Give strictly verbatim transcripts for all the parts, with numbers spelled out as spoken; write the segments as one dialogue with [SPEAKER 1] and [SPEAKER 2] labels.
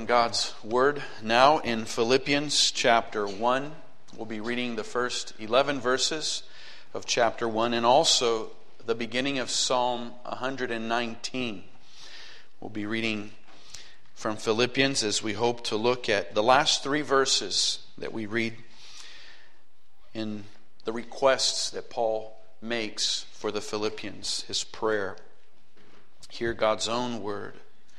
[SPEAKER 1] from God's Word now in Philippians chapter one. We'll be reading the first eleven verses of chapter one and also the beginning of Psalm one hundred nineteen. We'll be reading from Philippians as we hope to look at the last three verses that we read in the requests that Paul makes for the Philippians, his prayer. Hear God's own word.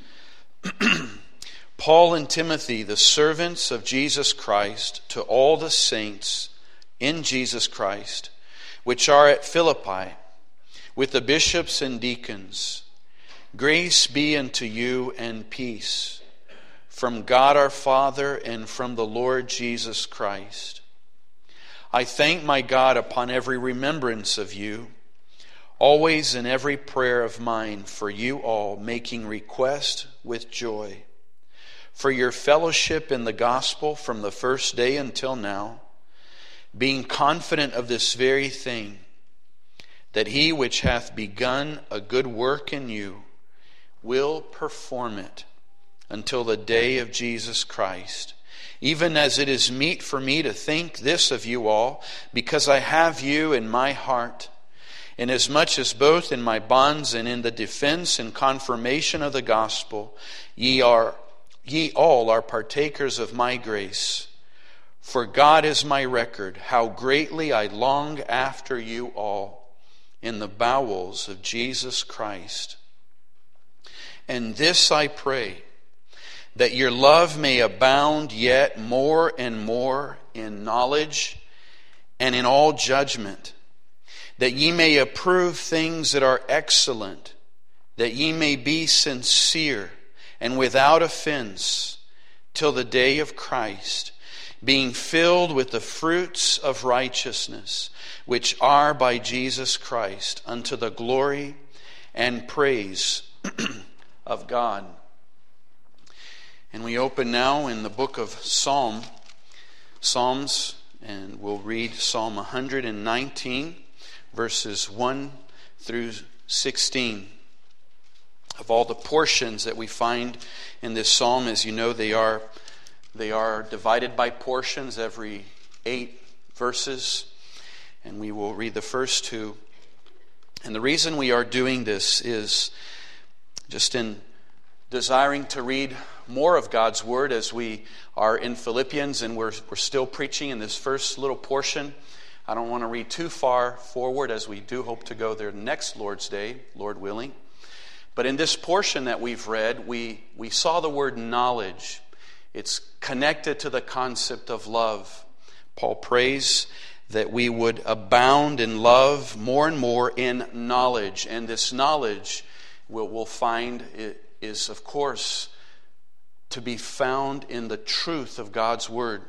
[SPEAKER 1] Paul and Timothy, the servants of Jesus Christ, to all the saints in Jesus Christ, which are at Philippi, with the bishops and deacons, grace be unto you and peace from God our Father and from the Lord Jesus Christ. I thank my God upon every remembrance of you, always in every prayer of mine for you all, making request with joy, for your fellowship in the gospel from the first day until now, being confident of this very thing, that he which hath begun a good work in you will perform it until the day of Jesus Christ. Even as it is meet for me to think this of you all, because I have you in my heart, inasmuch as both in my bonds and in the defense and confirmation of the gospel, ye are ye all are partakers of my grace. For God is my record, how greatly I long after you all in the bowels of Jesus Christ. And this I pray, that your love may abound yet more and more in knowledge and in all judgment, that ye may approve things that are excellent, that ye may be sincere and without offense till the day of Christ, being filled with the fruits of righteousness, which are by Jesus Christ, unto the glory and praise of God. And we open now in the book of Psalm, Psalms, and we'll read Psalm one hundred nineteen, verses one through sixteen. Of all the portions that we find in this psalm, as you know, they are they are divided by portions every eight verses, and we will read the first two. And the reason we are doing this is just in desiring to read more of God's Word as we are in Philippians, and we're we're still preaching in this first little portion. I don't want to read too far forward, as we do hope to go there next Lord's Day, Lord willing. But in this portion that we've read, we, we saw the word knowledge. It's connected to the concept of love. Paul prays that we would abound in love more and more in knowledge. And this knowledge we'll, we'll find it is, of course, to be found in the truth of God's Word.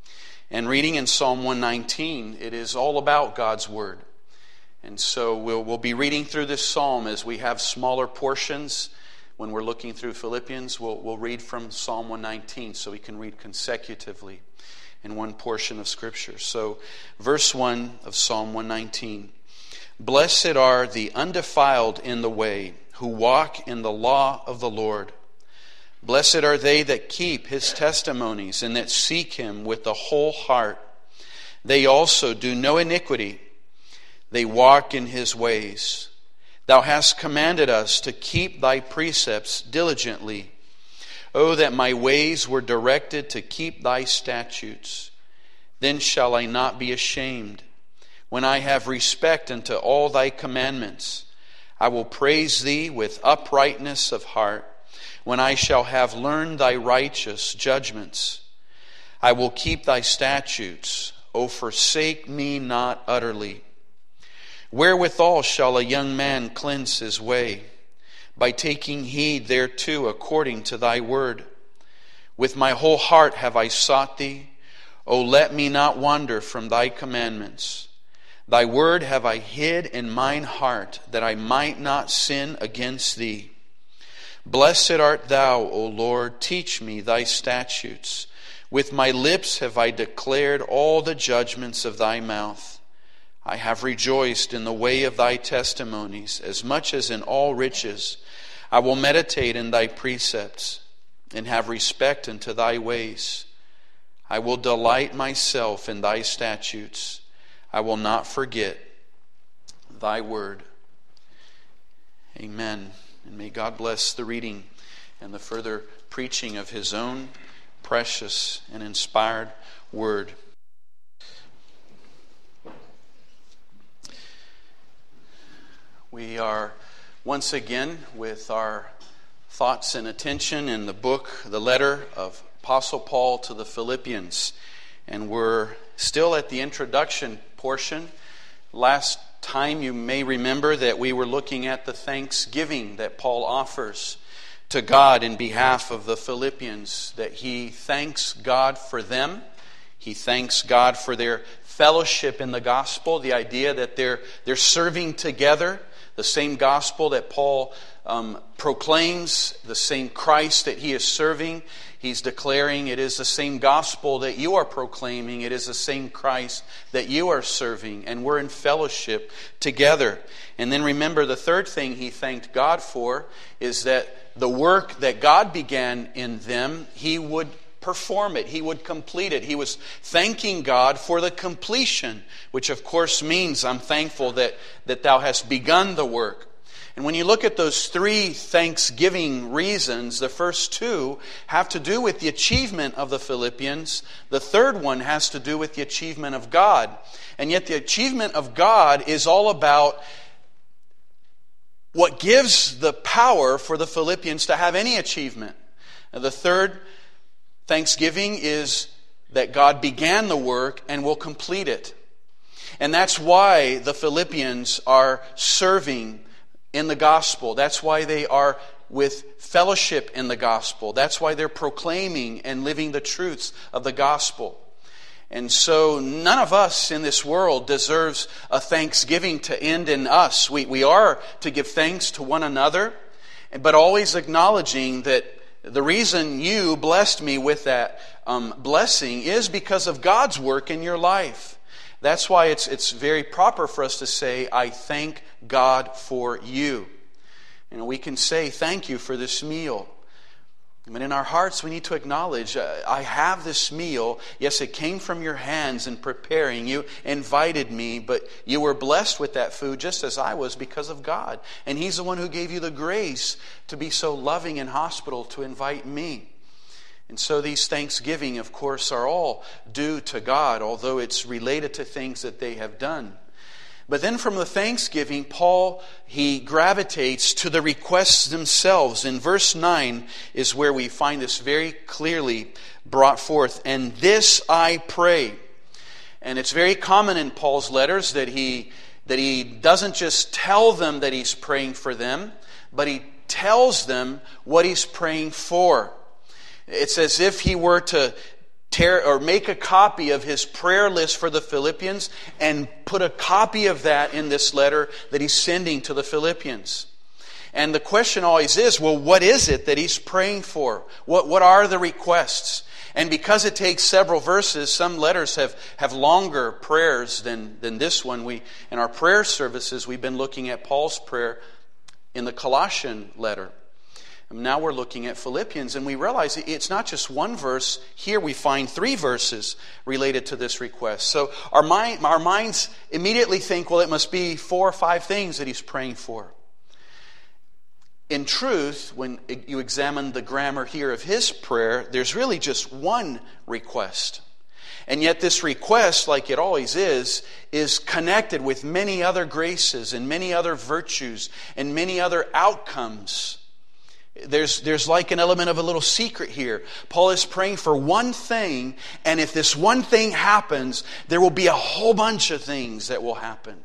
[SPEAKER 1] And reading in Psalm one nineteen, it is all about God's Word. And so we'll, we'll be reading through this psalm as we have smaller portions. When we're looking through Philippians, we'll, we'll read from Psalm one nineteen so we can read consecutively in one portion of Scripture. So verse one of Psalm one nineteen. Blessed are the undefiled in the way, who walk in the law of the Lord. Blessed are they that keep his testimonies and that seek him with the whole heart. They also do no iniquity. They walk in his ways. Thou hast commanded us to keep thy precepts diligently. Oh, that my ways were directed to keep thy statutes. Then shall I not be ashamed. When I have respect unto all thy commandments, I will praise thee with uprightness of heart. When I shall have learned thy righteous judgments, I will keep thy statutes. O forsake me not utterly. Wherewithal shall a young man cleanse his way? By taking heed thereto according to thy word. With my whole heart have I sought thee. O let me not wander from thy commandments. Thy word have I hid in mine heart, that I might not sin against thee. Blessed art thou, O Lord, teach me thy statutes. With my lips have I declared all the judgments of thy mouth. I have rejoiced in the way of thy testimonies, as much as in all riches. I will meditate in thy precepts. and have respect unto thy ways. I will delight myself in thy statutes. I will not forget thy word. Amen. And may God bless the reading and the further preaching of his own precious and inspired word. We are once again with our thoughts and attention in the book, the letter of Apostle Paul to the Philippians. And we're still at the introduction portion. Last time you may remember that we were looking at the thanksgiving that Paul offers to God in behalf of the Philippians, that he thanks God for them. He thanks God for their fellowship in the gospel, the idea that they're, they're serving together, the same gospel that Paul um, proclaims, the same Christ that he is serving. He's declaring it is the same gospel that you are proclaiming. It is the same Christ that you are serving. And we're in fellowship together. And then remember, the third thing he thanked God for is that the work that God began in them, he would perform it. He would complete it. He was thanking God for the completion, which of course means I'm thankful that, that thou hast begun the work. And when you look at those three thanksgiving reasons, the first two have to do with the achievement of the Philippians. The third one has to do with the achievement of God. And yet the achievement of God is all about what gives the power for the Philippians to have any achievement. Now, the third thanksgiving is that God began the work and will complete it. And that's why the Philippians are serving in the gospel. That's why they are with fellowship in the gospel. That's why they're proclaiming and living the truths of the gospel. And so none of us in this world deserves a thanksgiving to end in us. We, we are to give thanks to one another, but always acknowledging that the reason you blessed me with that um, blessing is because of God's work in your life. That's why it's it's very proper for us to say, I thank God for you. You know, we can say, thank you for this meal. But in our hearts, we need to acknowledge, uh, I have this meal. Yes, it came from your hands in preparing. You invited me, but you were blessed with that food just as I was because of God. And He's the one who gave you the grace to be so loving and hospitable to invite me. And so these thanksgiving, of course, are all due to God, although it's related to things that they have done. But then from the thanksgiving, Paul, he gravitates to the requests themselves. In verse nine is where we find this very clearly brought forth. And this I pray. And it's very common in Paul's letters that he, that he doesn't just tell them that he's praying for them, but he tells them what he's praying for. It's as if he were to tear or make a copy of his prayer list for the Philippians and put a copy of that in this letter that he's sending to the Philippians. And the question always is, well, what is it that he's praying for? What, what are the requests? And because it takes several verses, some letters have, have longer prayers than, than this one. We, in our prayer services, we've been looking at Paul's prayer in the Colossian letter. Now we're looking at Philippians, and we realize it's not just one verse. Here we find three verses related to this request. So our mind, our minds immediately think, well, it must be four or five things that he's praying for. In truth, when you examine the grammar here of his prayer, there's really just one request. And yet this request, like it always is, is connected with many other graces and many other virtues and many other outcomes. There's, there's like an element of a little secret here. Paul is praying for one thing, and if this one thing happens, there will be a whole bunch of things that will happen.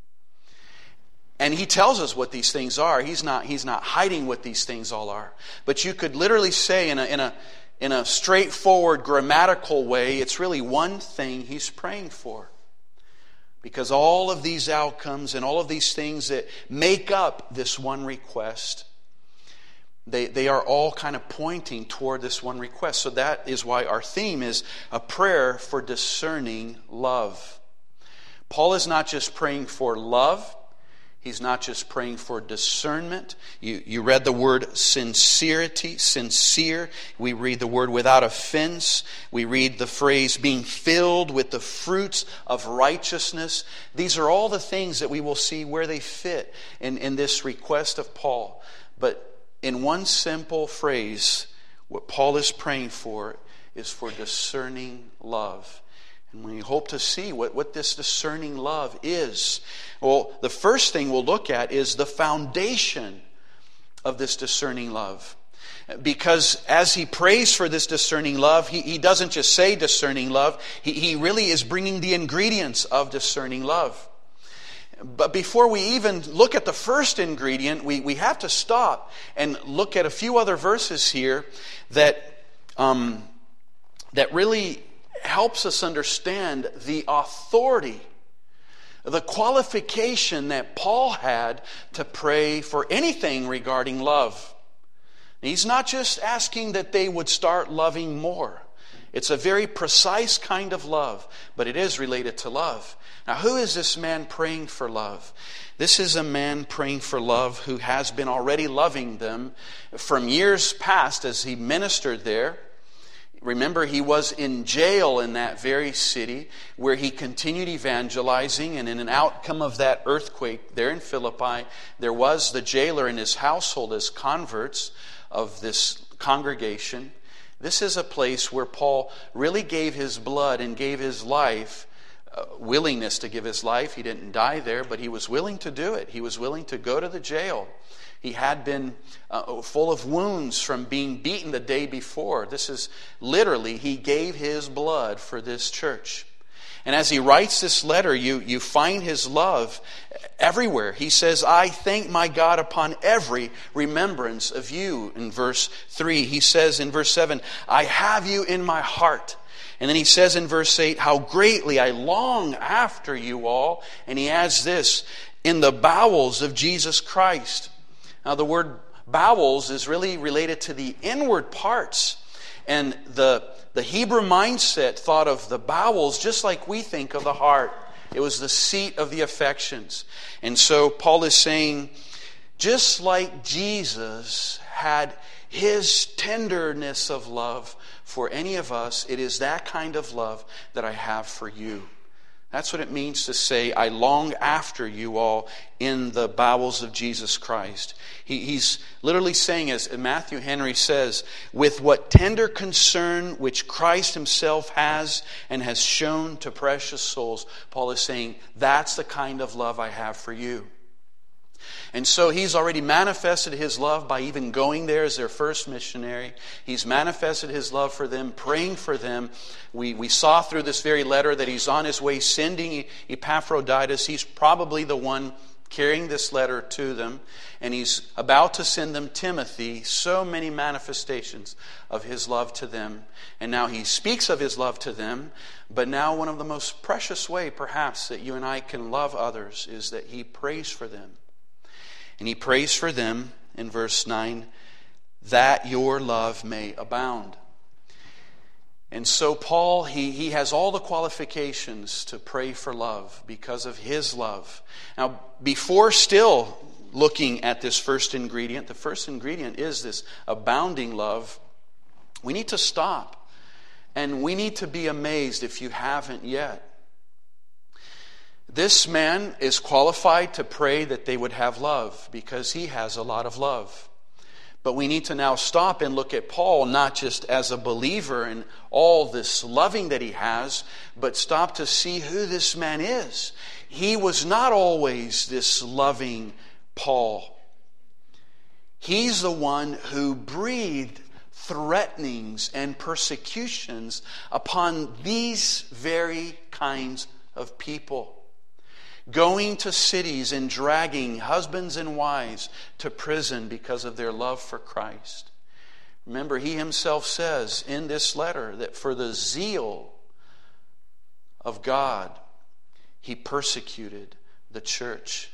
[SPEAKER 1] And he tells us what these things are. He's not, he's not hiding what these things all are. But you could literally say in a, in a, in a straightforward grammatical way, it's really one thing he's praying for. Because all of these outcomes and all of these things that make up this one request, They they are all kind of pointing toward this one request. So that is why our theme is a prayer for discerning love. Paul is not just praying for love. He's not just praying for discernment. You, you read the word sincerity, sincere. We read the word without offense. We read the phrase being filled with the fruits of righteousness. These are all the things that we will see where they fit in, in this request of Paul. But in one simple phrase, what Paul is praying for is for discerning love. And we hope to see what, what this discerning love is. Well, the first thing we'll look at is the foundation of this discerning love. Because as he prays for this discerning love, he, he doesn't just say discerning love. He, he really is bringing the ingredients of discerning love. But before we even look at the first ingredient, we, we have to stop and look at a few other verses here that, um, that really helps us understand the authority, the qualification that Paul had to pray for anything regarding love. He's not just asking that they would start loving more. It's a very precise kind of love, but it is related to love. Now, who is this man praying for love? This is a man praying for love who has been already loving them from years past as he ministered there. Remember, he was in jail in that very city where he continued evangelizing, and in an outcome of that earthquake there in Philippi, there was the jailer and his household as converts of this congregation. This is a place where Paul really gave his blood and gave his life, uh, willingness to give his life. He didn't die there, but he was willing to do it. He was willing to go to the jail. He had been uh, full of wounds from being beaten the day before. This is literally, he gave his blood for this church. And as he writes this letter, you, you find his love everywhere. He says, I thank my God upon every remembrance of you. In verse three, he says in verse seven, I have you in my heart. And then he says in verse eight, how greatly I long after you all. And he adds this, in the bowels of Jesus Christ. Now, the word bowels is really related to the inward parts. And the, the Hebrew mindset thought of the bowels just like we think of the heart. It was the seat of the affections. And so Paul is saying, just like Jesus had his tenderness of love for any of us, it is that kind of love that I have for you. That's what it means to say, I long after you all in the bowels of Jesus Christ. He, he's literally saying, as Matthew Henry says, with what tender concern which Christ himself has and has shown to precious souls, Paul is saying, that's the kind of love I have for you. And so he's already manifested his love by even going there as their first missionary. He's manifested his love for them, praying for them. We, we saw through this very letter that he's on his way sending Epaphroditus. He's probably the one carrying this letter to them. And he's about to send them Timothy. So many manifestations of his love to them. And now he speaks of his love to them. But now one of the most precious way, perhaps, that you and I can love others is that he prays for them. And he prays for them in verse nine, that your love may abound. And so Paul, he, he has all the qualifications to pray for love because of his love. Now, before still looking at this first ingredient, the first ingredient is this abounding love, we need to stop. And we need to be amazed if you haven't yet. This man is qualified to pray that they would have love because he has a lot of love. But we need to now stop and look at Paul not just as a believer and all this loving that he has, but stop to see who this man is. He was not always this loving Paul. He's the one who breathed threatenings and persecutions upon these very kinds of people. Going to cities and dragging husbands and wives to prison because of their love for Christ. Remember, he himself says in this letter that for the zeal of God, he persecuted the church.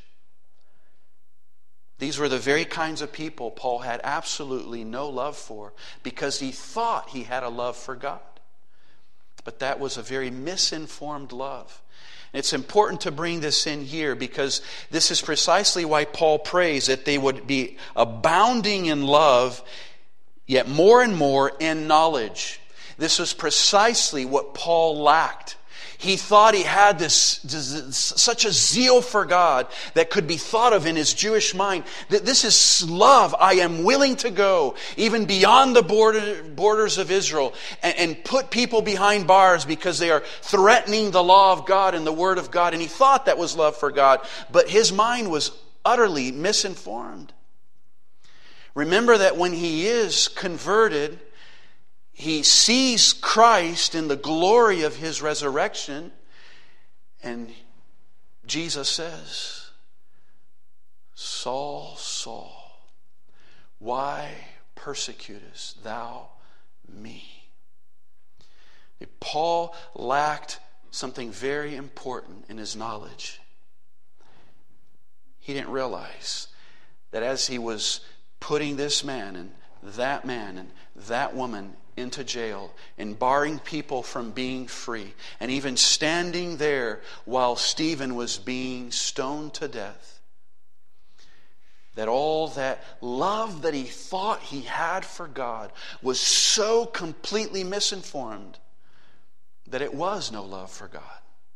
[SPEAKER 1] These were the very kinds of people Paul had absolutely no love for because he thought he had a love for God. But that was a very misinformed love. It's important to bring this in here because this is precisely why Paul prays that they would be abounding in love, yet more and more in knowledge. This was precisely what Paul lacked. He thought he had this, this such a zeal for God that could be thought of in his Jewish mind. That this is love. I am willing to go even beyond the border, borders of Israel and, and put people behind bars because they are threatening the law of God and the Word of God. And he thought that was love for God, but his mind was utterly misinformed. Remember that when he is converted, he sees Christ in the glory of his resurrection, and Jesus says, Saul, Saul, why persecutest thou me? Paul lacked something very important in his knowledge. He didn't realize that as he was putting this man and that man and that woman into jail and barring people from being free and even standing there while Stephen was being stoned to death, that all that love that he thought he had for God was so completely misinformed that it was no love for God.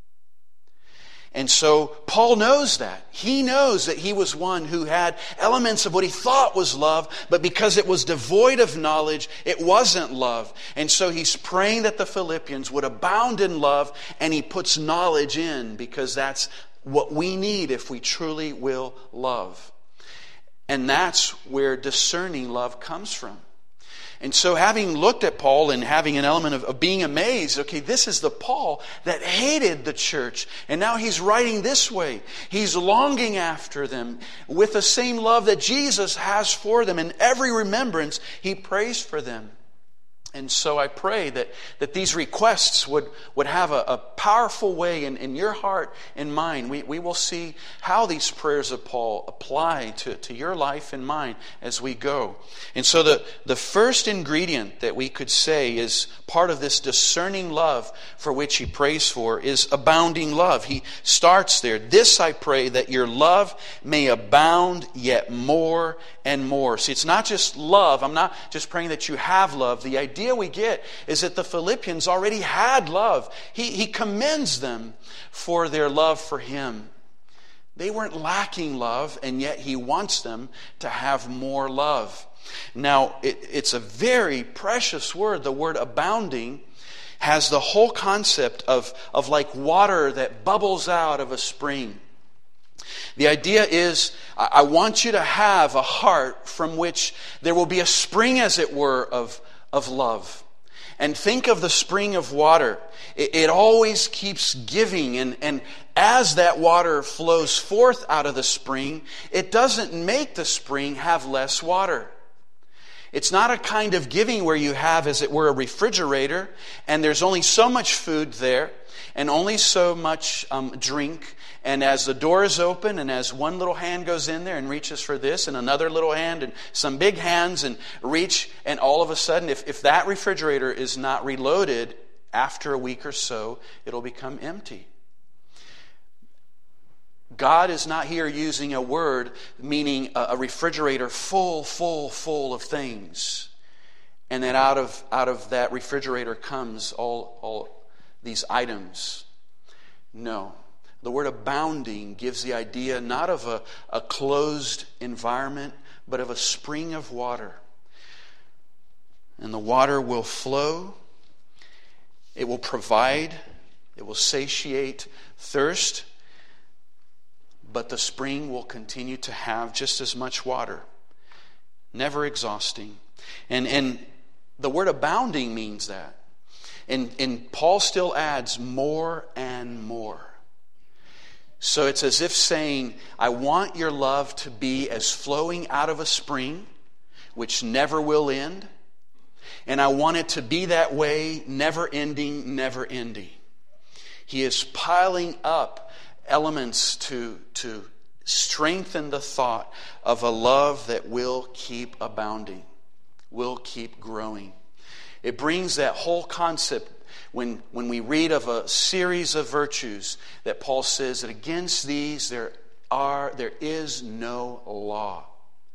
[SPEAKER 1] And so Paul knows that. He knows that he was one who had elements of what he thought was love, but because it was devoid of knowledge, it wasn't love. And so he's praying that the Philippians would abound in love, and he puts knowledge in because that's what we need if we truly will love. And that's where discerning love comes from. And so having looked at Paul and having an element of, of being amazed, okay, this is the Paul that hated the church. And now he's writing this way. He's longing after them with the same love that Jesus has for them. In every remembrance, he prays for them. And so I pray that, that these requests would, would have a, a powerful way in, in your heart and mind. We, we will see how these prayers of Paul apply to, to your life and mine as we go. And so the, the first ingredient that we could say is part of this discerning love for which he prays for is abounding love. He starts there. This I pray that your love may abound yet more and more. See, it's not just love. I'm not just praying that you have love. The idea we get is that the Philippians already had love. He, he commends them for their love for him. They weren't lacking love, and yet he wants them to have more love. Now, it, it's a very precious word. The word abounding has the whole concept of, of like water that bubbles out of a spring. The idea is, I want you to have a heart from which there will be a spring, as it were, of, of love. And think of the spring of water. It, it always keeps giving, and, and as that water flows forth out of the spring, it doesn't make the spring have less water. It's not a kind of giving where you have, as it were, a refrigerator, and there's only so much food there, and only so much um, drink. And as the door is open, and as one little hand goes in there and reaches for this, and another little hand, and some big hands, and reach, and all of a sudden, if, if that refrigerator is not reloaded, after a week or so, it'll become empty. God is not here using a word meaning a refrigerator full, full, full of things. And then out of out of that refrigerator comes all, all these items. No. The word abounding gives the idea not of a, a closed environment, but of a spring of water. And the water will flow. It will provide. It will satiate thirst. But the spring will continue to have just as much water. Never exhausting. And, and the word abounding means that. And, and Paul still adds more and more. So it's as if saying, I want your love to be as flowing out of a spring, which never will end. And I want it to be that way, never ending, never ending. He is piling up elements to, to strengthen the thought of a love that will keep abounding, will keep growing. It brings that whole concept when, when we read of a series of virtues that Paul says that against these there are there is no law.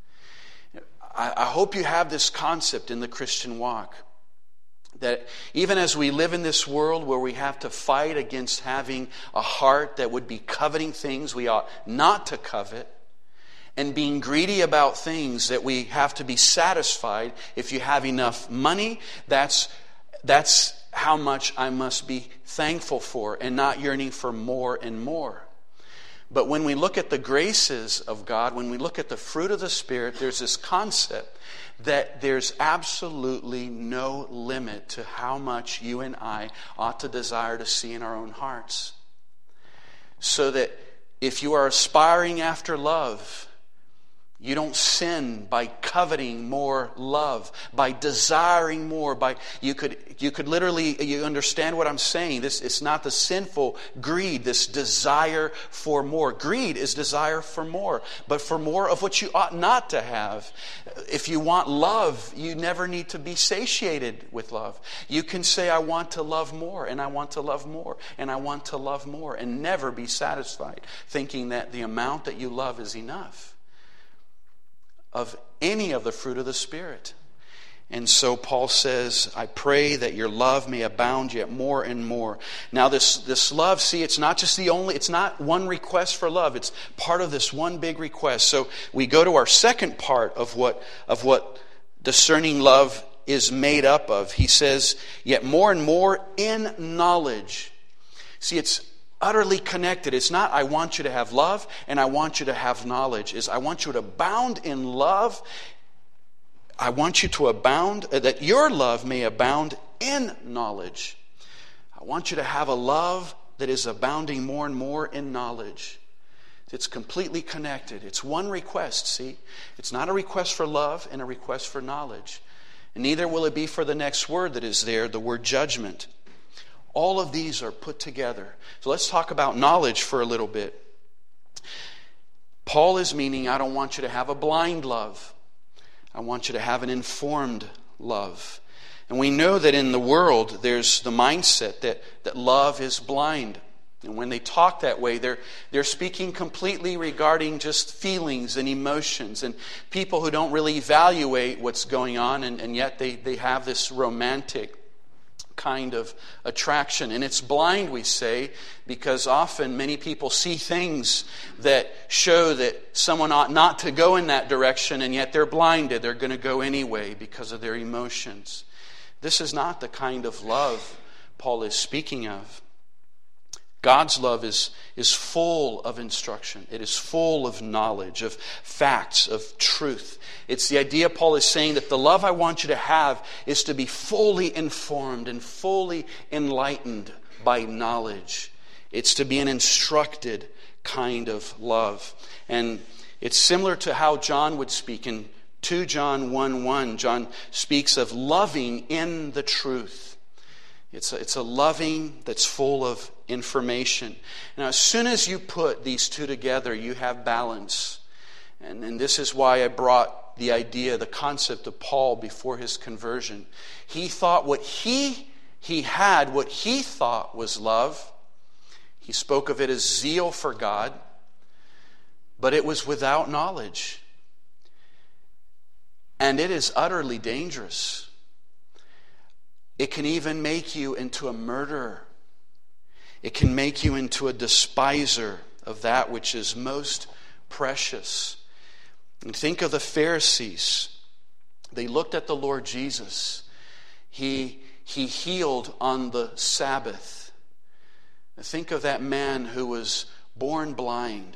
[SPEAKER 1] I, I hope you have this concept in the Christian walk. That even as we live in this world where we have to fight against having a heart that would be coveting things we ought not to covet, and being greedy about things that we have to be satisfied. If you have enough money, that's that's how much I must be thankful for, and not yearning for more and more. But when we look at the graces of God, when we look at the fruit of the Spirit, there's this concept that there's absolutely no limit to how much you and I ought to desire to see in our own hearts. So that if you are aspiring after love, you don't sin by coveting more love, by desiring more. By you could you could literally you understand what I'm saying. This it's not the sinful greed, this desire for more. Greed is desire for more, but for more of what you ought not to have. If you want love, you never need to be satiated with love. You can say, I want to love more, and I want to love more, and I want to love more, and never be satisfied, thinking that the amount that you love is enough of any of the fruit of the Spirit. And so Paul says, I pray that your love may abound yet more and more. Now this, this love, see, it's not just the only, it's not one request for love. It's part of this one big request. So we go to our second part of what, of what discerning love is made up of. He says, yet more and more in knowledge. See, it's utterly connected. It's not I want you to have love and I want you to have knowledge. It's I want you to abound in love. I want you to abound, that your love may abound in knowledge. I want you to have a love that is abounding more and more in knowledge. It's completely connected. It's one request, see? It's not a request for love and a request for knowledge. And neither will it be for the next word that is there, the word judgment. All of these are put together. So let's talk about knowledge for a little bit. Paul is meaning, I don't want you to have a blind love. I want you to have an informed love. And we know that in the world there's the mindset that, that love is blind. And when they talk that way, they're, they're speaking completely regarding just feelings and emotions. And people who don't really evaluate what's going on, and, and yet they, they have this romantic kind of attraction. And it's blind, we say, because often many people see things that show that someone ought not to go in that direction, and yet they're blinded. They're going to go anyway because of their emotions. This is not the kind of love Paul is speaking of. God's love is, is full of instruction. It is full of knowledge, of facts, of truth. It's the idea Paul is saying that the love I want you to have is to be fully informed and fully enlightened by knowledge. It's to be an instructed kind of love. And it's similar to how John would speak in Second John one one. John speaks of loving in the truth. It's a, it's a loving that's full of information. Now, as soon as you put these two together, you have balance. And, and this is why I brought the idea, the concept of Paul before his conversion. He thought what he, he had, what he thought was love. He spoke of it as zeal for God, but it was without knowledge. And it is utterly dangerous. It can even make you into a murderer. It can make you into a despiser of that which is most precious. And think of the Pharisees. They looked at the Lord Jesus. He, he healed on the Sabbath. Think of that man who was born blind.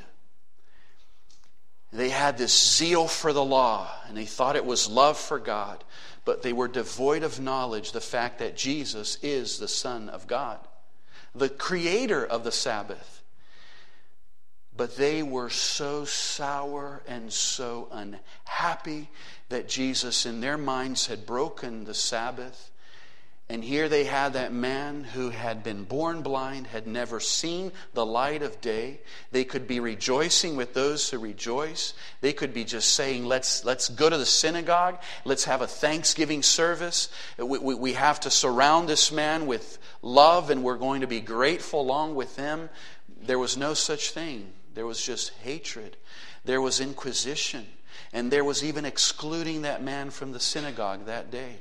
[SPEAKER 1] They had this zeal for the law, and they thought it was love for God. But they were devoid of knowledge, the fact that Jesus is the Son of God, the creator of the Sabbath. But they were so sour and so unhappy that Jesus, in their minds, had broken the Sabbath. And here they had that man who had been born blind, had never seen the light of day. They could be rejoicing with those who rejoice. They could be just saying, let's let's go to the synagogue. Let's have a Thanksgiving service. We, we, we have to surround this man with love and we're going to be grateful along with them. There was no such thing. There was just hatred. There was inquisition. And there was even excluding that man from the synagogue that day.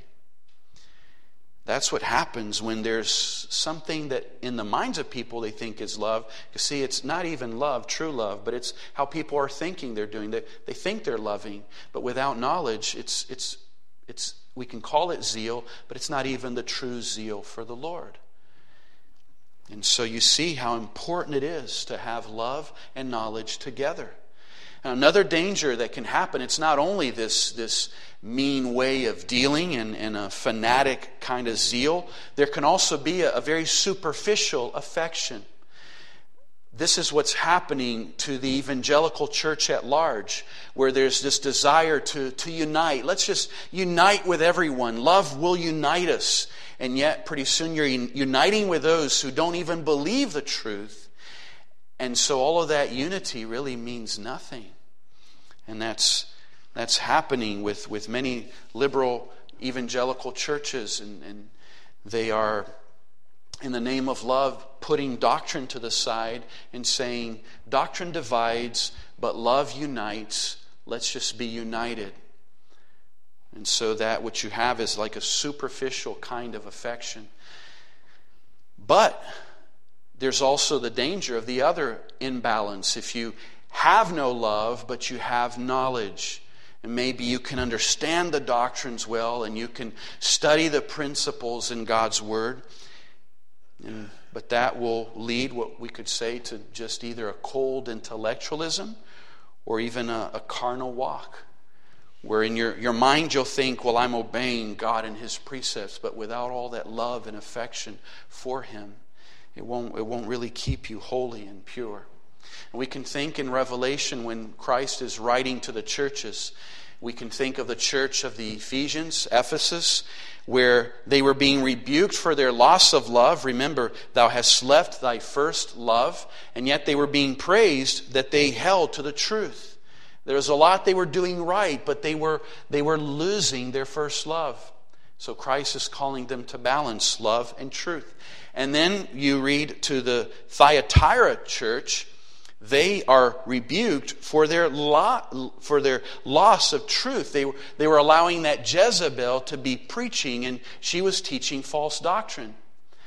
[SPEAKER 1] That's what happens when there's something that in the minds of people they think is love. You see, it's not even love, true love, but it's how people are thinking they're doing. They, they think they're loving, but without knowledge, it's it's it's we can call it zeal, but it's not even the true zeal for the Lord. And so you see how important it is to have love and knowledge together. And another danger that can happen, it's not only this, this mean way of dealing and, and a fanatic kind of zeal, there can also be a, a very superficial affection. This is what's happening to the evangelical church at large, where there's this desire to, to unite. Let's just unite with everyone. Love will unite us. And yet, pretty soon you're uniting with those who don't even believe the truth. And so all of that unity really means nothing. And that's that's happening with, with many liberal evangelical churches. And, and they are, in the name of love, putting doctrine to the side and saying, doctrine divides, but love unites. Let's just be united. And so that what you have is like a superficial kind of affection. But there's also the danger of the other imbalance. If you have no love, but you have knowledge, and maybe you can understand the doctrines well, and you can study the principles in God's Word, and, but that will lead, what we could say, to just either a cold intellectualism or even a, a carnal walk. Where in your, your mind you'll think, well, I'm obeying God and His precepts, but without all that love and affection for Him, it won't, it won't really keep you holy and pure. And we can think in Revelation when Christ is writing to the churches, we can think of the church of the Ephesians, Ephesus, where they were being rebuked for their loss of love. Remember, thou hast left thy first love, and yet they were being praised that they held to the truth. There was a lot they were doing right, but they were they were losing their first love. So Christ is calling them to balance love and truth. And then you read to the Thyatira church, they are rebuked for their lo- for their loss of truth. They were, they were allowing that Jezebel to be preaching, and she was teaching false doctrine.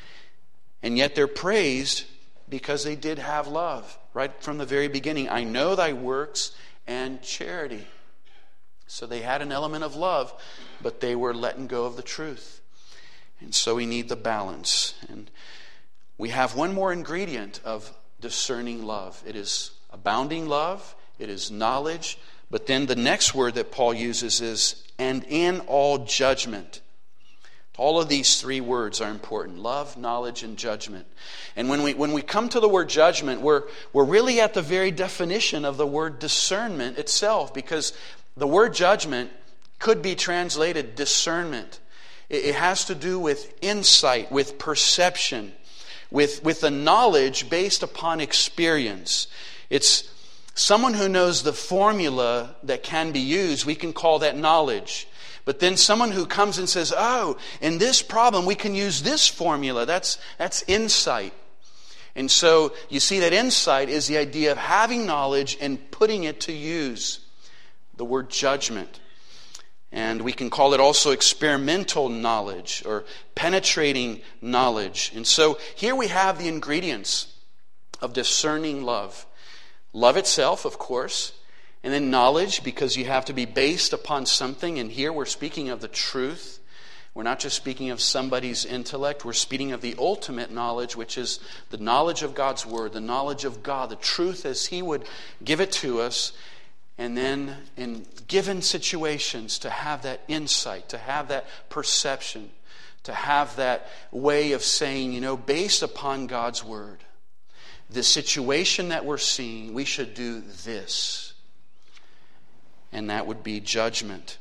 [SPEAKER 1] And yet they're praised because they did have love right from the very beginning. I know thy works and charity. So they had an element of love, but they were letting go of the truth. And so we need the balance. And we have one more ingredient of discerning love. It is abounding love. It is knowledge. But then the next word that Paul uses is, and in all judgment. All of these three words are important: love, knowledge, and judgment. And when we when we come to the word judgment, we're we're really at the very definition of the word discernment itself, because the word judgment could be translated discernment. It, it has to do with insight, with perception, with with the knowledge based upon experience. It's someone who knows the formula that can be used. We can call that knowledge. But then someone who comes and says, oh, in this problem we can use this formula. That's, that's insight. And so you see that insight is the idea of having knowledge and putting it to use. The word judgment. And we can call it also experimental knowledge or penetrating knowledge. And so here we have the ingredients of discerning love. Love itself, of course. And then knowledge, because you have to be based upon something. And here we're speaking of the truth. We're not just speaking of somebody's intellect. We're speaking of the ultimate knowledge, which is the knowledge of God's Word, the knowledge of God, the truth as He would give it to us. And then in given situations, to have that insight, to have that perception, to have that way of saying, you know, based upon God's Word, the situation that we're seeing, we should do this. And that would be judgment.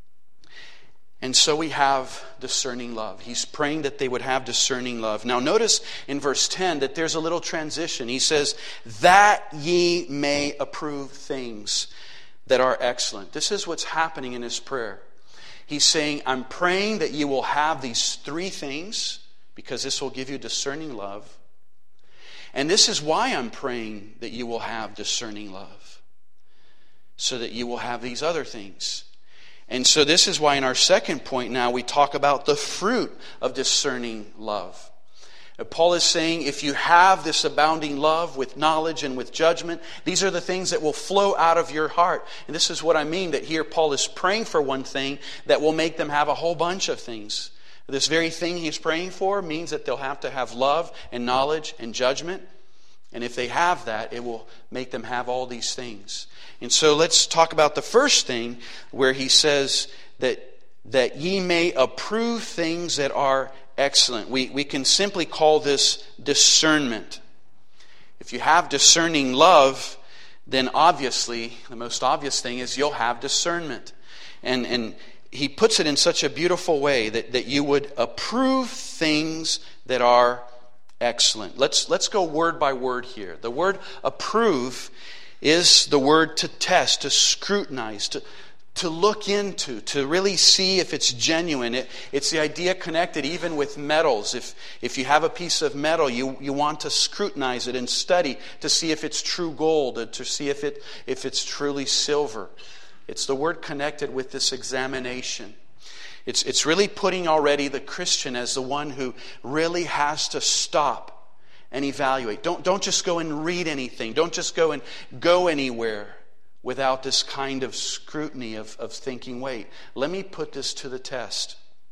[SPEAKER 1] And so we have discerning love. He's praying that they would have discerning love. Now notice in verse ten that there's a little transition. He says, that ye may approve things that are excellent. This is what's happening in his prayer. He's saying, I'm praying that you will have these three things because this will give you discerning love. And this is why I'm praying that you will have discerning love, so that you will have these other things. And so this is why in our second point now we talk about the fruit of discerning love. Paul is saying if you have this abounding love with knowledge and with judgment, these are the things that will flow out of your heart. And this is what I mean, that here Paul is praying for one thing that will make them have a whole bunch of things. This very thing he's praying for means that they'll have to have love and knowledge and judgment. And if they have that, it will make them have all these things. And so let's talk about the first thing where he says that, that ye may approve things that are excellent. We, we can simply call this discernment. If you have discerning love, then obviously the most obvious thing is you'll have discernment. And, and he puts it in such a beautiful way that, that you would approve things that are excellent. Let's, let's go word by word here. The word approve is the word to test, to scrutinize, to, to look into, to really see if it's genuine. It, it's the idea connected even with metals. If, if you have a piece of metal, you, you want to scrutinize it and study to see if it's true gold, to see if it if it's truly silver. It's the word connected with this examination. It's, it's really putting already the Christian as the one who really has to stop and evaluate. Don't, don't just go and read anything. Don't just go and go anywhere without this kind of scrutiny of, of thinking, wait, let me put this to the test.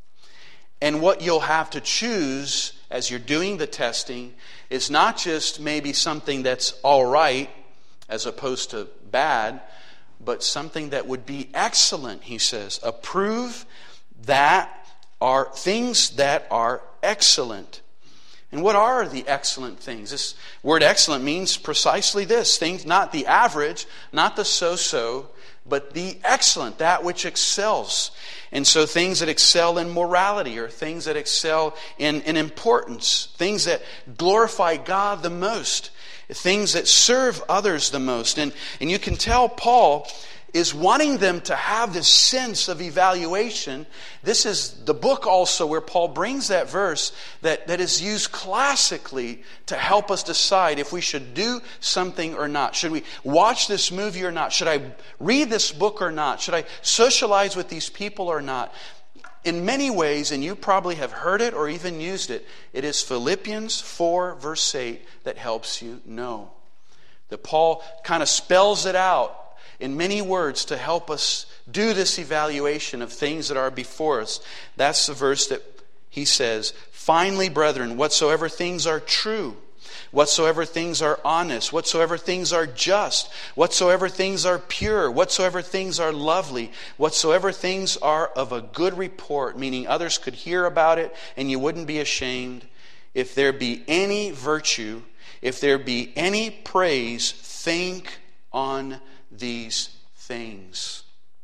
[SPEAKER 1] And what you'll have to choose as you're doing the testing is not just maybe something that's all right as opposed to bad, but something that would be excellent, he says. Approve that are things that are excellent. And what are the excellent things? This word excellent means precisely this. Things, not the average, not the so-so, but the excellent, that which excels. And so things that excel in morality, or things that excel in, in importance, things that glorify God the most, things that serve others the most. And, and you can tell Paul is wanting them to have this sense of evaluation. This is the book also where Paul brings that verse that, that is used classically to help us decide if we should do something or not. Should we watch this movie or not? Should I read this book or not? Should I socialize with these people or not? In many ways, and you probably have heard it or even used it, it is Philippians four verse eight that helps you know. That Paul kind of spells it out in many words to help us do this evaluation of things that are before us. That's the verse that he says, finally, brethren, whatsoever things are true, whatsoever things are honest, whatsoever things are just, whatsoever things are pure, whatsoever things are lovely, whatsoever things are of a good report, meaning others could hear about it and you wouldn't be ashamed. If there be any virtue, if there be any praise, think on these things.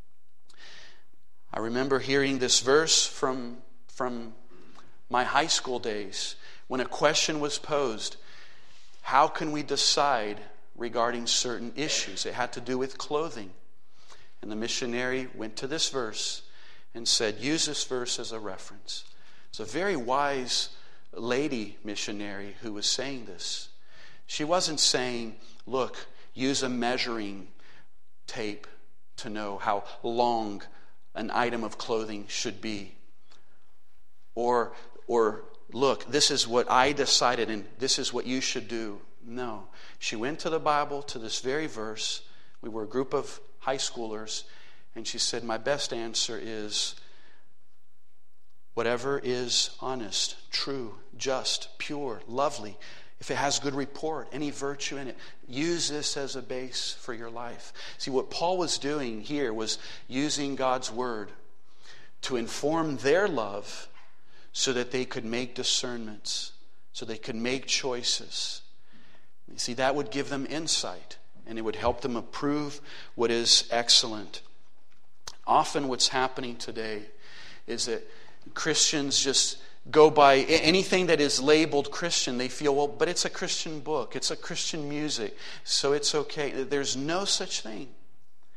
[SPEAKER 1] I remember hearing this verse from, from my high school days when a question was posed, how can we decide regarding certain issues? It had to do with clothing. And the missionary went to this verse and said, use this verse as a reference. It's a very wise lady missionary who was saying this. She wasn't saying, look, use a measuring tape to know how long an item of clothing should be. Or, or look, this is what I decided and this is what you should do. No. She went to the Bible, to this very verse. We were a group of high schoolers, and she said, my best answer is whatever is honest, true, just, pure, lovely, if it has good report, any virtue in it, use this as a base for your life. See, what Paul was doing here was using God's word to inform their love so that they could make discernments, so they could make choices. You see, that would give them insight, and it would help them approve what is excellent. Often what's happening today is that Christians just go by anything that is labeled Christian. They feel, well, but it's a Christian book. It's a Christian music, so it's okay. There's no such thing.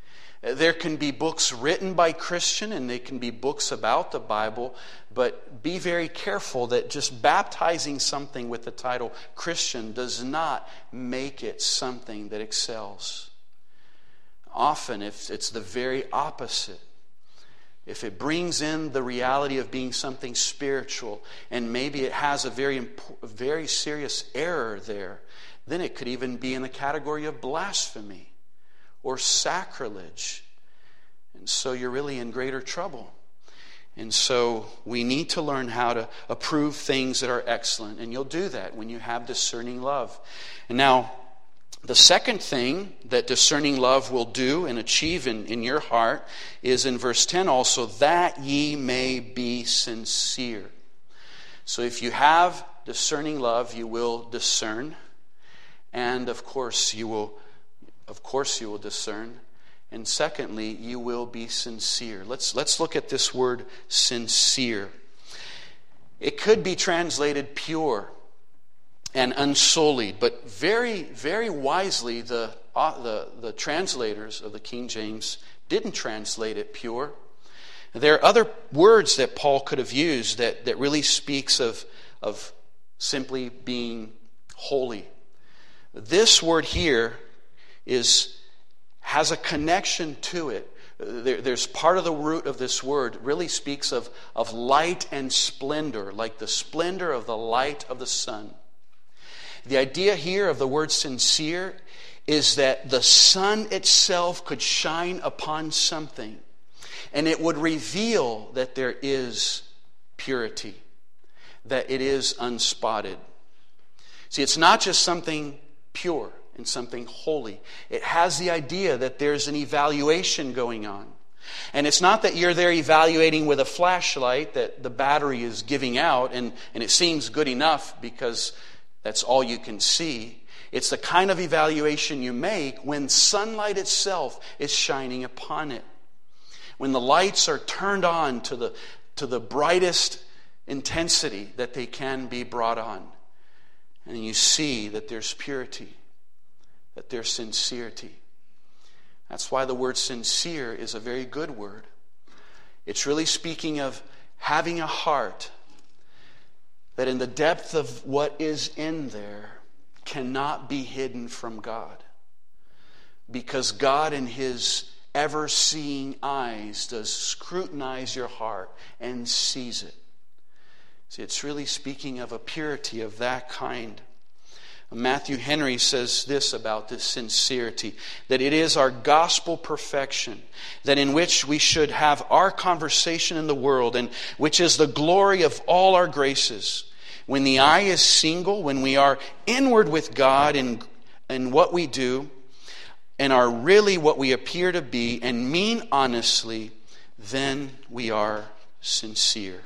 [SPEAKER 1] There can be books written by Christian, and they can be books about the Bible, but be very careful that just baptizing something with the title Christian does not make it something that excels. Often, if it's the very opposite, if it brings in the reality of being something spiritual, and maybe it has a very, imp- very serious error there, then it could even be in the category of blasphemy or sacrilege. And so you're really in greater trouble. And so we need to learn how to approve things that are excellent. And you'll do that when you have discerning love. And now, the second thing that discerning love will do and achieve in, in your heart is in verse ten also, that ye may be sincere. So if you have discerning love, you will discern. And of course you will, of course you will discern. And secondly, you will be sincere. Let's, let's look at this word sincere. It could be translated pure and unsullied, but very, very wisely, the, uh, the, the translators of the King James didn't translate it pure. There are other words that Paul could have used that, that really speaks of, of simply being holy. This word here is has a connection to it. There, there's part of the root of this word really speaks of, of light and splendor, like the splendor of the light of the sun. The idea here of the word sincere is that the sun itself could shine upon something, and it would reveal that there is purity, that it is unspotted. See, it's not just something pure and something holy. It has the idea that there's an evaluation going on. And it's not that you're there evaluating with a flashlight that the battery is giving out and, and it seems good enough because that's all you can see. It's the kind of evaluation you make when sunlight itself is shining upon it. When the lights are turned on to the, to the brightest intensity that they can be brought on. And you see that there's purity, that there's sincerity. That's why the word sincere is a very good word. It's really speaking of having a heart that in the depth of what is in there cannot be hidden from God. Because God in His ever-seeing eyes does scrutinize your heart and sees it. See, it's really speaking of a purity of that kind. Matthew Henry says this about this sincerity, that it is our gospel perfection, that in which we should have our conversation in the world, and which is the glory of all our graces. When the eye is single, when we are inward with God in, in what we do, and are really what we appear to be, and mean honestly, then we are sincere.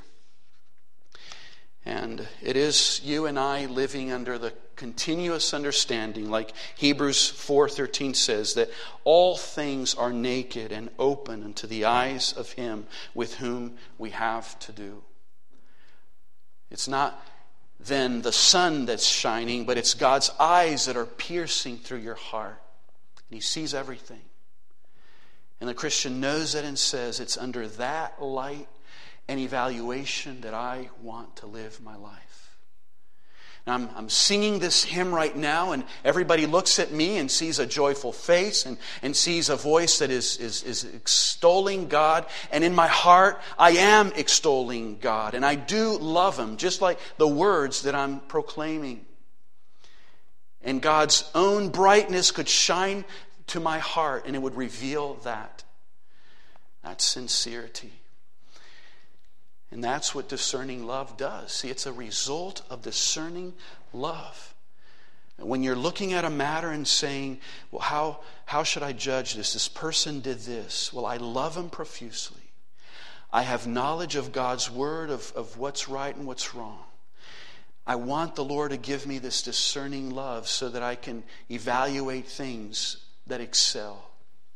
[SPEAKER 1] And it is you and I living under the continuous understanding, like Hebrews four thirteen says, that all things are naked and open unto the eyes of Him with whom we have to do. It's not then the sun that's shining, but it's God's eyes that are piercing through your heart. And He sees everything. And the Christian knows that and says, it's under that light and evaluation that I want to live my life. Now I'm, I'm singing this hymn right now, and everybody looks at me and sees a joyful face and, and sees a voice that is, is, is extolling God. And in my heart, I am extolling God. And I do love Him, just like the words that I'm proclaiming. And God's own brightness could shine to my heart, and it would reveal that. That's sincerity. And that's what discerning love does. See, it's a result of discerning love. When you're looking at a matter and saying, well, how, how should I judge this? This person did this. Well, I love him profusely. I have knowledge of God's word, of, of what's right and what's wrong. I want the Lord to give me this discerning love so that I can evaluate things that excel.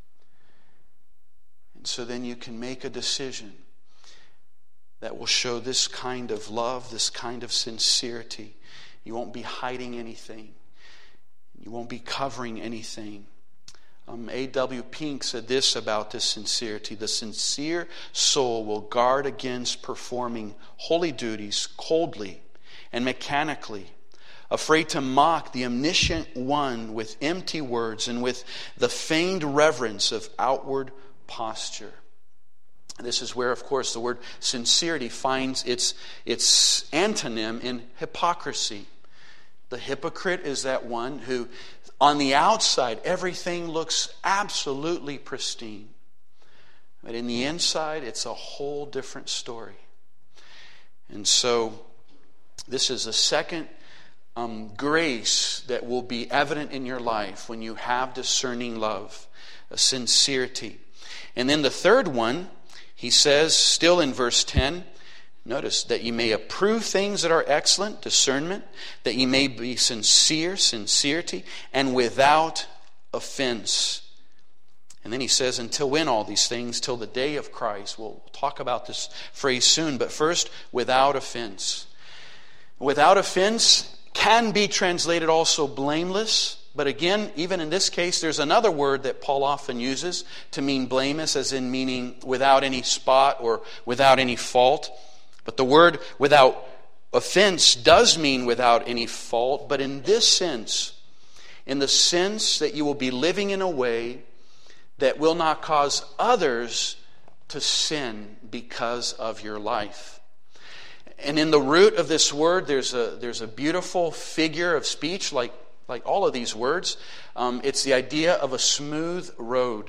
[SPEAKER 1] And so then you can make a decision that will show this kind of love, this kind of sincerity. You won't be hiding anything. You won't be covering anything. Um, A W Pink said this about this sincerity. The sincere soul will guard against performing holy duties coldly and mechanically, afraid to mock the omniscient one with empty words and with the feigned reverence of outward posture. This is where, of course, the word sincerity finds its, its antonym in hypocrisy. The hypocrite is that one who, on the outside, everything looks absolutely pristine. But in the inside, it's a whole different story. And so, this is the second um, grace that will be evident in your life when you have discerning love, a sincerity. And then the third one, he says, still in verse ten, notice, that you may approve things that are excellent, discernment, that you may be sincere, sincerity, and without offense. And then he says, until when all these things? Till the day of Christ. We'll talk about this phrase soon, but first, without offense. Without offense can be translated also blameless. But again, even in this case, there's another word that Paul often uses to mean blameless, as in meaning without any spot or without any fault. But the word without offense does mean without any fault. But in this sense, in the sense that you will be living in a way that will not cause others to sin because of your life. And in the root of this word, there's a there's a beautiful figure of speech, like like all of these words. Um, it's the idea of a smooth road.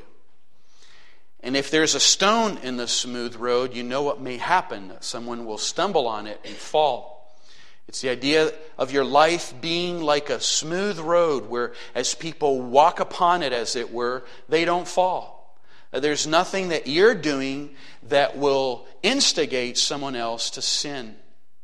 [SPEAKER 1] And if there's a stone in the smooth road, you know what may happen. Someone will stumble on it and fall. It's the idea of your life being like a smooth road where as people walk upon it, as it were, they don't fall. There's nothing that you're doing that will instigate someone else to sin,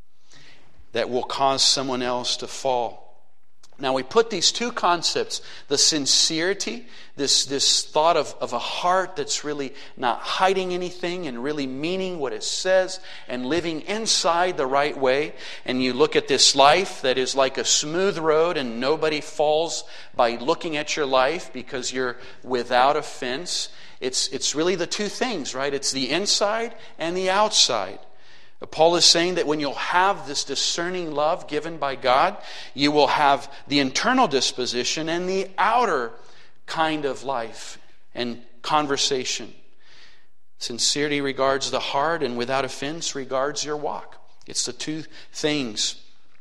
[SPEAKER 1] that will cause someone else to fall. Now we put these two concepts, the sincerity, this, this thought of, of a heart that's really not hiding anything and really meaning what it says and living inside the right way. And you look at this life that is like a smooth road and nobody falls by looking at your life because you're without offense. It's, it's really the two things, right? It's the inside and the outside. Paul is saying that when you'll have this discerning love given by God, you will have the internal disposition and the outer kind of life and conversation. Sincerity regards the heart, and without offense regards your walk. It's the two things.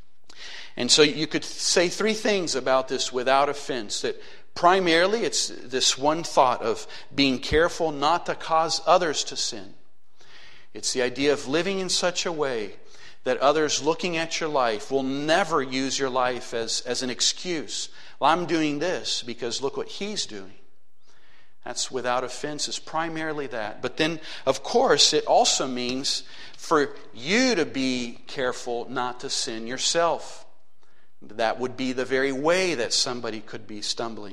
[SPEAKER 1] And so you could say three things about this without offense. That primarily it's this one thought of being careful not to cause others to sin. It's the idea of living in such a way that others looking at your life will never use your life as, as an excuse. Well, I'm doing this because look what he's doing. That's without offense, is primarily that. But then, of course, it also means for you to be careful not to sin yourself. That would be the very way that somebody could be stumbling.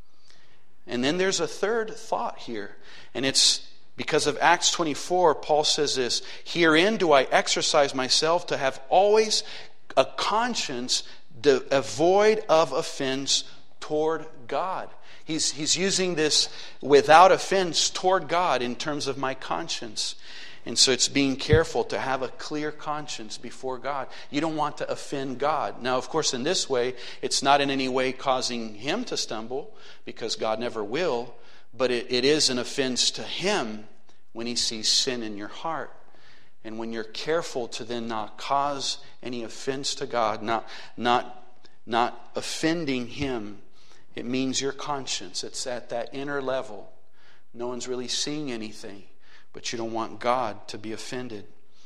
[SPEAKER 1] And then there's a third thought here, and it's because of Acts twenty-four, Paul says this, herein do I exercise myself to have always a conscience devoid of offense toward God. He's, he's using this without offense toward God in terms of my conscience. And so it's being careful to have a clear conscience before God. You don't want to offend God. Now, of course, in this way, it's not in any way causing Him to stumble, because God never will. But it, it is an offense to Him when He sees sin in your heart. And when you're careful to then not cause any offense to God, not, not, not offending Him, it means your conscience. It's at that inner level. No one's really seeing anything, but you don't want God to be offended.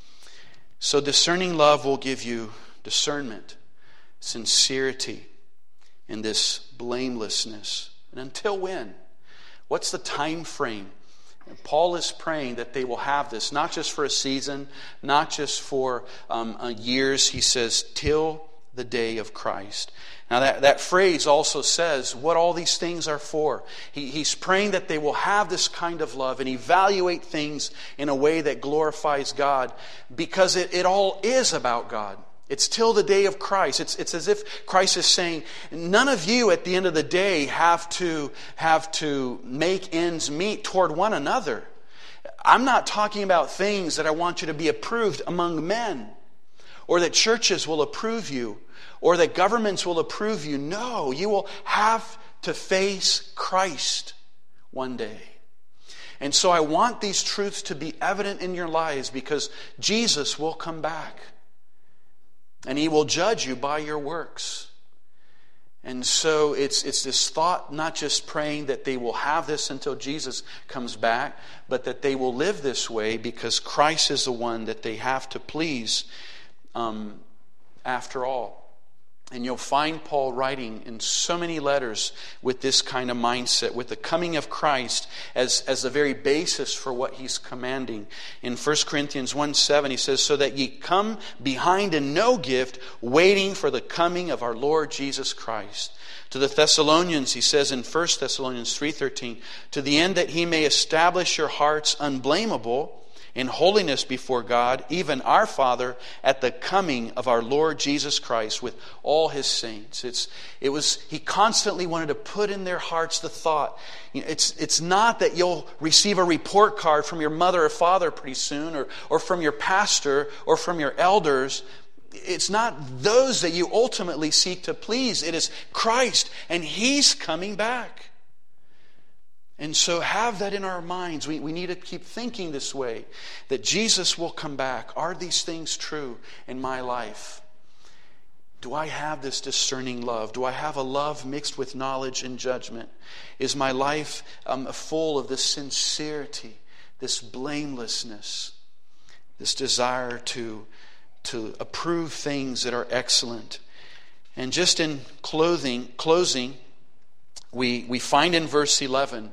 [SPEAKER 1] So discerning love will give you discernment, sincerity, and this blamelessness. And until when? What's the time frame? And Paul is praying that they will have this, not just for a season, not just for um, uh, years. He says, till the day of Christ. Now that, that phrase also says what all these things are for. He, he's praying that they will have this kind of love and evaluate things in a way that glorifies God, because it, it all is about God. It's till the day of Christ. It's, it's as if Christ is saying, none of you at the end of the day have to, have to make ends meet toward one another. I'm not talking about things that I want you to be approved among men, or that churches will approve you, or that governments will approve you. No, you will have to face Christ one day. And so I want these truths to be evident in your lives, because Jesus will come back. And He will judge you by your works. And so it's it's this thought, not just praying that they will have this until Jesus comes back, but that they will live this way because Christ is the one that they have to please um, after all. And you'll find Paul writing in so many letters with this kind of mindset, with the coming of Christ as, as the very basis for what he's commanding. In First Corinthians one seven, he says, so that ye come behind in no gift, waiting for the coming of our Lord Jesus Christ. To the Thessalonians, he says in First Thessalonians three thirteen, to the end that He may establish your hearts unblameable in holiness before God, even our Father, at the coming of our Lord Jesus Christ with all His saints. It's, it was, He constantly wanted to put in their hearts the thought, you know, it's, it's not that you'll receive a report card from your mother or father pretty soon, or, or from your pastor, or from your elders. It's not those that you ultimately seek to please. It is Christ, and He's coming back. And so have that in our minds. We, we need to keep thinking this way, that Jesus will come back. Are these things true in my life? Do I have this discerning love? Do I have a love mixed with knowledge and judgment? Is my life um, full of this sincerity, this blamelessness, this desire to, to approve things that are excellent? And just in clothing, closing, We we find in verse eleven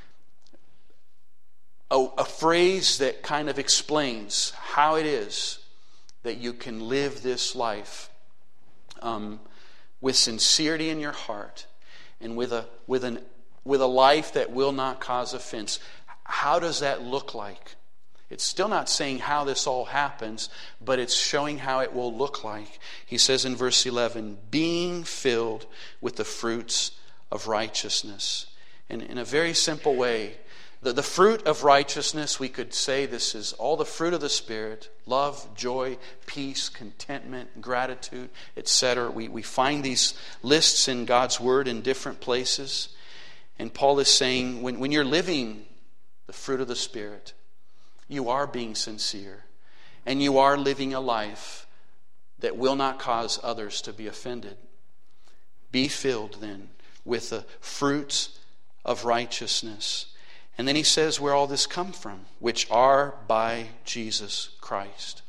[SPEAKER 1] a, a phrase that kind of explains how it is that you can live this life um, with sincerity in your heart, and with a with an with a life that will not cause offense. How does that look like? It's still not saying how this all happens, but it's showing how it will look like. He says in verse eleven, being filled with the fruits of righteousness. And in a very simple way, the, the fruit of righteousness, we could say this is all the fruit of the Spirit: love, joy, peace, contentment, gratitude, et cetera. We, we find these lists in God's Word in different places. And Paul is saying, when, when you're living the fruit of the Spirit, you are being sincere, and you are living a life that will not cause others to be offended. Be filled then with the fruits of righteousness. And then he says where all this come from, which are by Jesus Christ.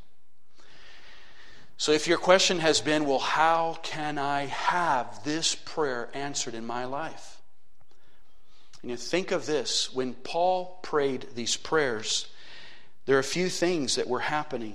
[SPEAKER 1] So if your question has been, well, how can I have this prayer answered in my life? And you think of this, when Paul prayed these prayers, there are a few things that were happening.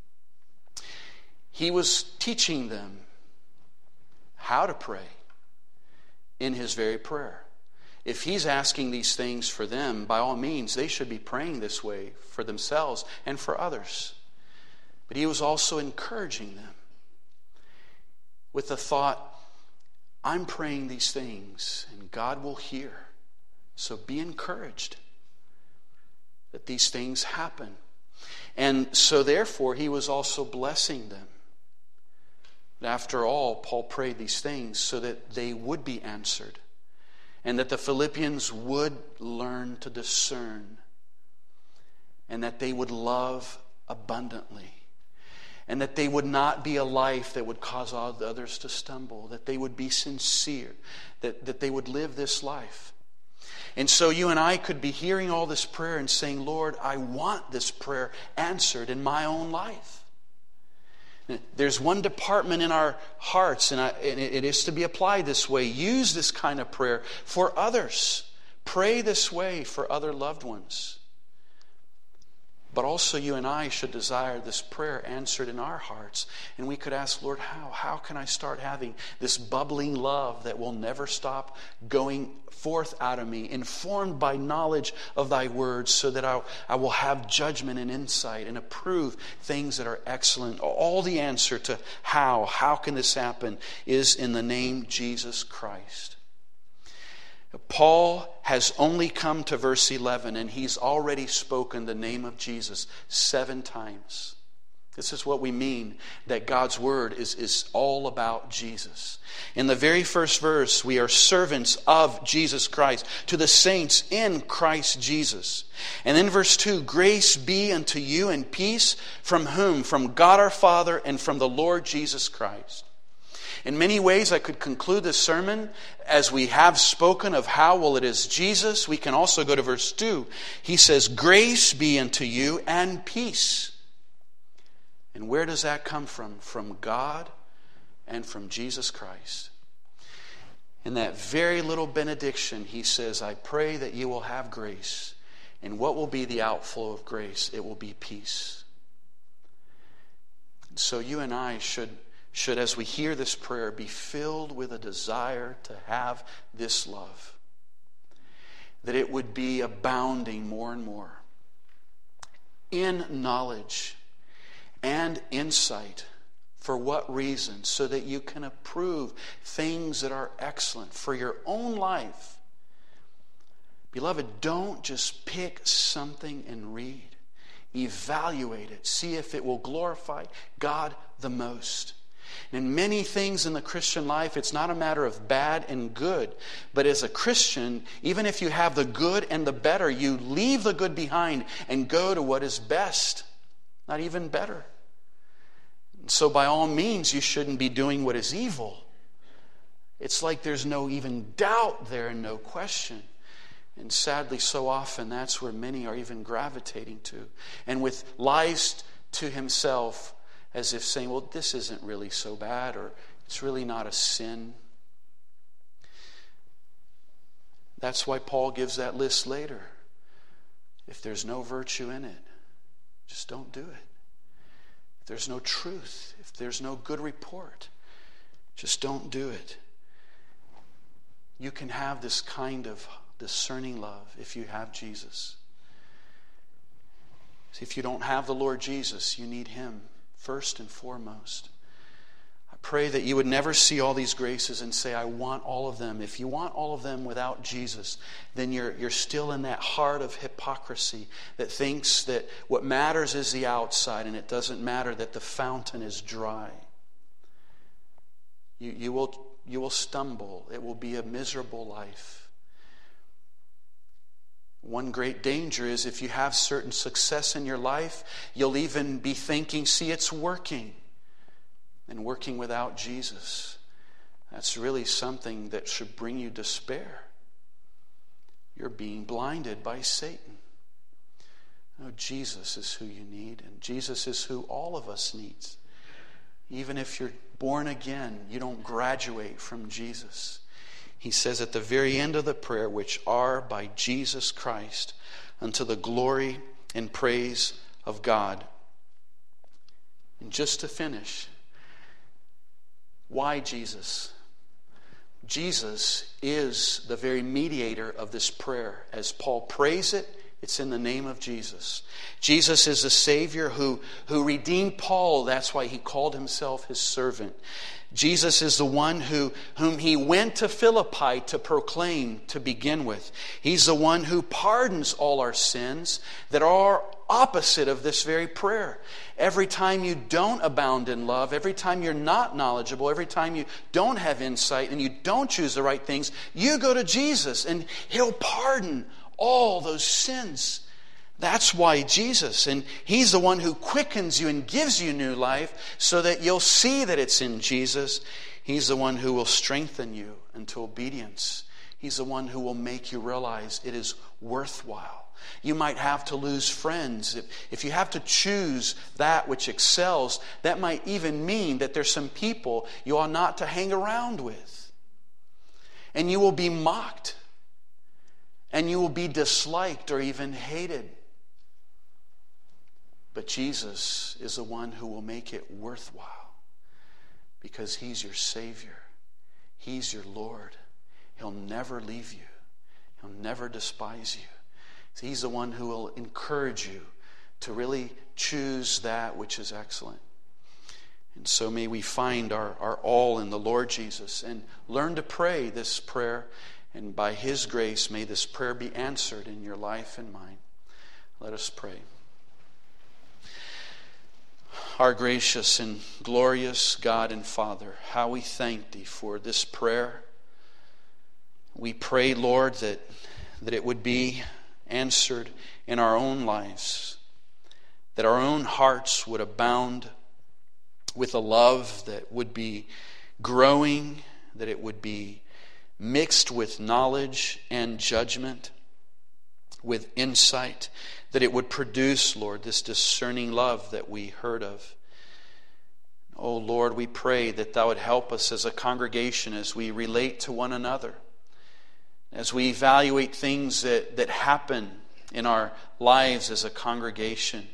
[SPEAKER 1] He was teaching them how to pray in his very prayer. If he's asking these things for them, by all means, they should be praying this way for themselves and for others. But he was also encouraging them with the thought, I'm praying these things and God will hear. So be encouraged that these things happen. And so therefore, he was also blessing them. After all, Paul prayed these things so that they would be answered, and that the Philippians would learn to discern, and that they would love abundantly, and that they would not be a life that would cause others to stumble, that they would be sincere, that, that they would live this life. And so you and I could be hearing all this prayer and saying, Lord, I want this prayer answered in my own life. There's one department in our hearts, and, I, and it is to be applied this way. Use this kind of prayer for others. Pray this way for other loved ones. But also you and I should desire this prayer answered in our hearts. And we could ask, Lord, how? How can I start having this bubbling love that will never stop going forth out of me, informed by knowledge of thy words, so that I, I will have judgment and insight and approve things that are excellent. All the answer to how, how can this happen, is in the name Jesus Christ. Paul has only come to verse eleven, and he's already spoken the name of Jesus seven times. This is what we mean that God's word is, is all about Jesus. In the very first verse, we are servants of Jesus Christ, to the saints in Christ Jesus. And then verse two, grace be unto you and peace from whom? From God our Father and from the Lord Jesus Christ. In many ways, I could conclude this sermon as we have spoken of how, well, it is Jesus. We can also go to verse two. He says, grace be unto you and peace. And where does that come from? From God and from Jesus Christ. In that very little benediction, he says, I pray that you will have grace. And what will be the outflow of grace? It will be peace. So you and I should should, as we hear this prayer, be filled with a desire to have this love. That it would be abounding more and more in knowledge and insight. For what reason? So that you can approve things that are excellent for your own life. Beloved, don't just pick something and read. Evaluate it. See if it will glorify God the most. And in many things in the Christian life, it's not a matter of bad and good. But as a Christian, even if you have the good and the better, you leave the good behind and go to what is best, not even better. So by all means, you shouldn't be doing what is evil. It's like there's no even doubt there and no question. And sadly, so often, that's where many are even gravitating to. And with lies to himself, as if saying, well, this isn't really so bad, or it's really not a sin. That's why Paul gives that list later. If there's no virtue in it, just don't do it. If there's no truth, if there's no good report, just don't do it. You can have this kind of discerning love if you have Jesus. See, if you don't have the Lord Jesus, you need Him first and foremost. I pray that you would never see all these graces and say, I want all of them. If you want all of them without Jesus, then you're, you're still in that heart of hypocrisy that thinks that what matters is the outside and it doesn't matter that the fountain is dry. You, you will, you will stumble. It will be a miserable life. One great danger is if you have certain success in your life, you'll even be thinking, see, it's working. And working without Jesus, that's really something that should bring you despair. You're being blinded by Satan. No, Jesus is who you need, and Jesus is who all of us needs. Even if you're born again, you don't graduate from Jesus. He says at the very end of the prayer, which are by Jesus Christ, unto the glory and praise of God. And just to finish, why Jesus? Jesus is the very mediator of this prayer. As Paul prays it, it's in the name of Jesus. Jesus is the Savior who, who redeemed Paul. That's why he called himself his servant. Jesus is the one who, whom he went to Philippi to proclaim to begin with. He's the one who pardons all our sins that are opposite of this very prayer. Every time you don't abound in love, every time you're not knowledgeable, every time you don't have insight and you don't choose the right things, you go to Jesus and He'll pardon all those sins. That's why Jesus, and He's the one who quickens you and gives you new life so that you'll see that it's in Jesus. He's the one who will strengthen you into obedience. He's the one who will make you realize it is worthwhile. You might have to lose friends. If, if you have to choose that which excels, that might even mean that there's some people you ought not to hang around with. And you will be mocked. And you will be disliked or even hated. But Jesus is the one who will make it worthwhile, because he's your Savior. He's your Lord. He'll never leave you. He'll never despise you. He's the one who will encourage you to really choose that which is excellent. And so may we find our, our all in the Lord Jesus and learn to pray this prayer. And by his grace, may this prayer be answered in your life and mine. Let us pray. Our gracious and glorious God and Father, how we thank thee for this prayer. We pray, Lord, that, that it would be answered in our own lives, that our own hearts would abound with a love that would be growing, that it would be mixed with knowledge and judgment, with insight, that it would produce, Lord, this discerning love that we heard of. Oh, Lord, we pray that thou would help us as a congregation as we relate to one another, as we evaluate things that, that happen in our lives as a congregation,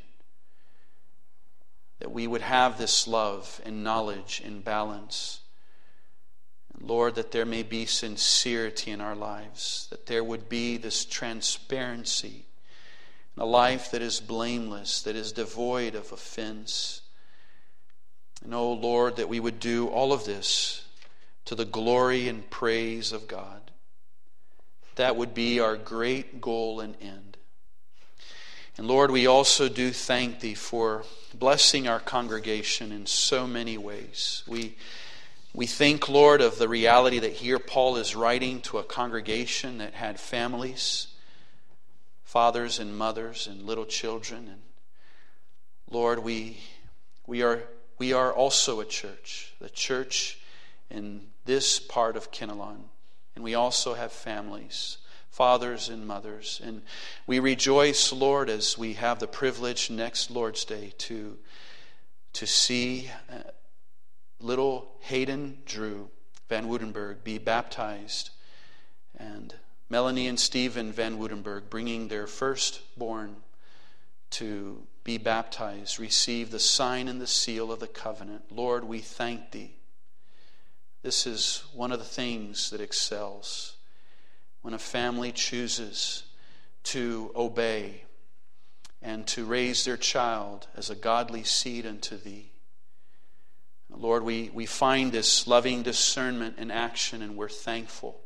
[SPEAKER 1] that we would have this love and knowledge in balance. And Lord, that there may be sincerity in our lives, that there would be this transparency, a life that is blameless, that is devoid of offense. And oh Lord, that we would do all of this to the glory and praise of God. That would be our great goal and end. And Lord, we also do thank thee for blessing our congregation in so many ways. We, we think, Lord, of the reality that here Paul is writing to a congregation that had families, fathers and mothers and little children. And Lord, we we are we are also a church, the church in this part of Kinnelon. And we also have families, fathers and mothers. And we rejoice, Lord, as we have the privilege next Lord's Day to, to see uh, little Hayden Drew Van Woudenberg be baptized, and Melanie and Stephen Van Woudenberg bringing their firstborn to be baptized, receive the sign and the seal of the covenant. Lord, we thank thee. This is one of the things that excels when a family chooses to obey and to raise their child as a godly seed unto thee. Lord, we, we find this loving discernment in action, and we're thankful.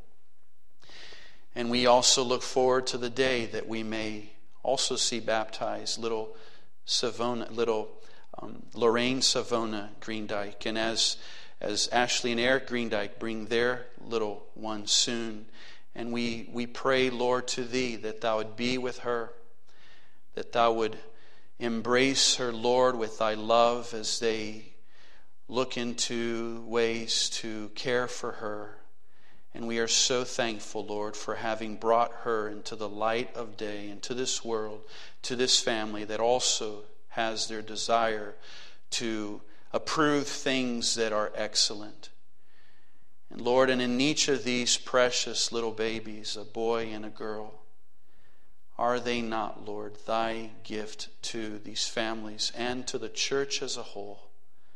[SPEAKER 1] And we also look forward to the day that we may also see baptized little Savona, little um, Lorraine Savona Greendyke, and as as Ashley and Eric Greendyke bring their little one soon, and we we pray, Lord, to thee that thou would be with her, that thou would embrace her, Lord, with thy love as they look into ways to care for her. And we are so thankful, Lord, for having brought her into the light of day, into this world, to this family that also has their desire to approve things that are excellent. And Lord, and in each of these precious little babies, a boy and a girl, are they not, Lord, thy gift to these families and to the church as a whole?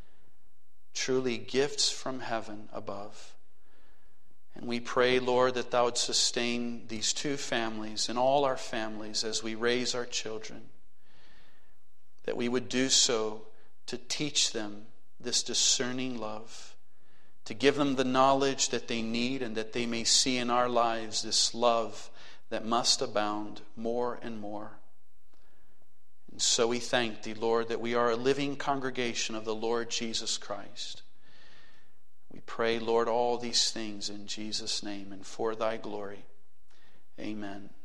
[SPEAKER 1] Truly gifts from heaven above. And we pray, Lord, that thou would sustain these two families and all our families as we raise our children, that we would do so to teach them this discerning love, to give them the knowledge that they need, and that they may see in our lives this love that must abound more and more. And so we thank thee, Lord, that we are a living congregation of the Lord Jesus Christ. We pray, Lord, all these things in Jesus' name and for thy glory. Amen.